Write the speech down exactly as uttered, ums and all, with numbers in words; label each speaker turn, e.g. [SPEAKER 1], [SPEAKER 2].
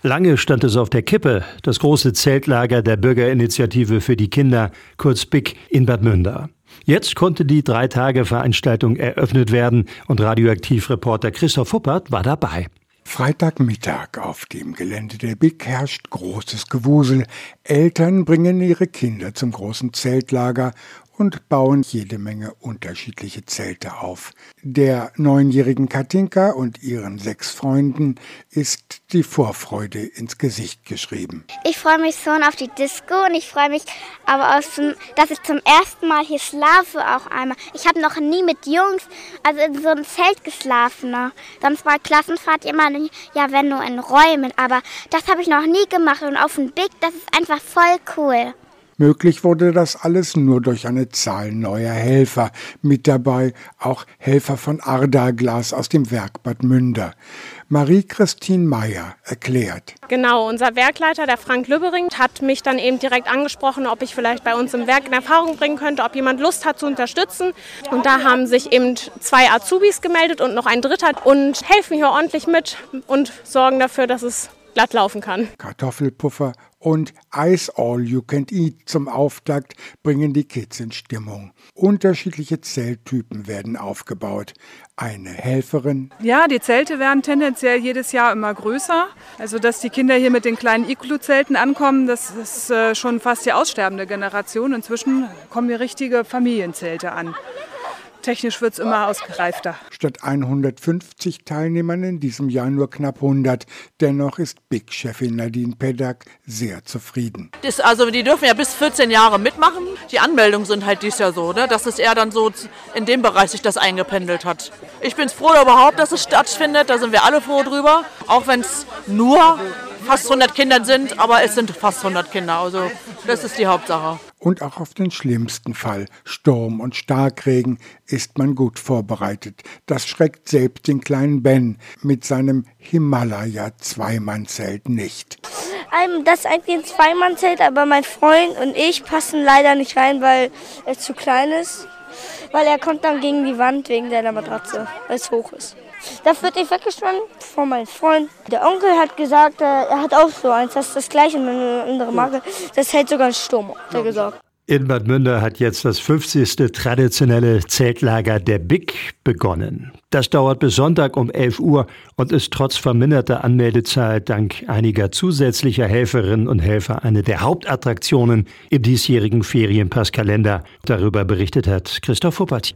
[SPEAKER 1] Lange stand es auf der Kippe, das große Zeltlager der Bürgerinitiative für die Kinder, kurz B I K, in Bad Münder. Jetzt konnte die Drei-Tage-Veranstaltung eröffnet werden und Radioaktiv-Reporter Christoph Huppert war dabei.
[SPEAKER 2] Freitagmittag auf dem Gelände der B I K herrscht großes Gewusel. Eltern bringen ihre Kinder zum großen Zeltlager und bauen jede Menge unterschiedliche Zelte auf. Der neunjährigen Katinka und ihren sechs Freunden ist die Vorfreude ins Gesicht geschrieben.
[SPEAKER 3] Ich freue mich schon auf die Disco und ich freue mich aber auch, schon, dass ich zum ersten Mal hier schlafe auch einmal. Ich habe noch nie mit Jungs, also in so einem Zelt geschlafen. Ne? Sonst war Klassenfahrt immer, ja, wenn nur in Räumen, aber das habe ich noch nie gemacht und auf dem B I K, das ist einfach voll cool.
[SPEAKER 2] Möglich wurde das alles nur durch eine Zahl neuer Helfer. Mit dabei auch Helfer von Ardaglas aus dem Werk Bad Münder. Marie-Christine Meyer erklärt.
[SPEAKER 4] Genau, unser Werkleiter, der Frank Lübbering, hat mich dann eben direkt angesprochen, ob ich vielleicht bei uns im Werk in Erfahrung bringen könnte, ob jemand Lust hat zu unterstützen. Und da haben sich eben zwei Azubis gemeldet und noch ein dritter und helfen hier ordentlich mit und sorgen dafür, dass es glatt laufen kann.
[SPEAKER 2] Kartoffelpuffer und Ice All You Can Eat zum Auftakt bringen die Kids in Stimmung. Unterschiedliche Zelttypen werden aufgebaut. Eine Helferin.
[SPEAKER 5] Ja, die Zelte werden tendenziell jedes Jahr immer größer. Also, dass die Kinder hier mit den kleinen Iglu-Zelten ankommen, das ist äh, schon fast die aussterbende Generation. Inzwischen kommen hier richtige Familienzelte an. Technisch wird es immer ausgereifter.
[SPEAKER 2] Statt hundertfünfzig Teilnehmern in diesem Jahr nur knapp hundert. Dennoch ist B I K-Chefin Nadine Pedak sehr zufrieden.
[SPEAKER 6] Das, also die dürfen ja bis vierzehn Jahre mitmachen. Die Anmeldungen sind halt dies Jahr so, ne, dass es eher dann so in dem Bereich sich das eingependelt hat. Ich bin froh überhaupt, dass es stattfindet. Da sind wir alle froh drüber. Auch wenn es nur fast hundert Kinder sind, aber es sind fast hundert Kinder. Also das ist die Hauptsache.
[SPEAKER 2] Und auch auf den schlimmsten Fall, Sturm und Starkregen, ist man gut vorbereitet. Das schreckt selbst den kleinen Ben mit seinem Himalaya-Zweimannzelt nicht.
[SPEAKER 7] Das ist eigentlich ein Zweimannzelt, aber mein Freund und ich passen leider nicht rein, weil er zu klein ist. Weil er kommt dann gegen die Wand wegen seiner Matratze, weil es hoch ist. Das wird nicht weggespannt von meinem Freund. Der Onkel hat gesagt, er hat auch so eins, das ist das gleiche, eine andere Marke. Das hält sogar einen Sturm, hat er gesagt.
[SPEAKER 1] In Bad Münder hat jetzt das fünfzigste traditionelle Zeltlager der B I K begonnen. Das dauert bis Sonntag um elf Uhr und ist trotz verminderter Anmeldezahl dank einiger zusätzlicher Helferinnen und Helfer eine der Hauptattraktionen im diesjährigen Ferienpasskalender. Darüber berichtet hat Christoph Huppert.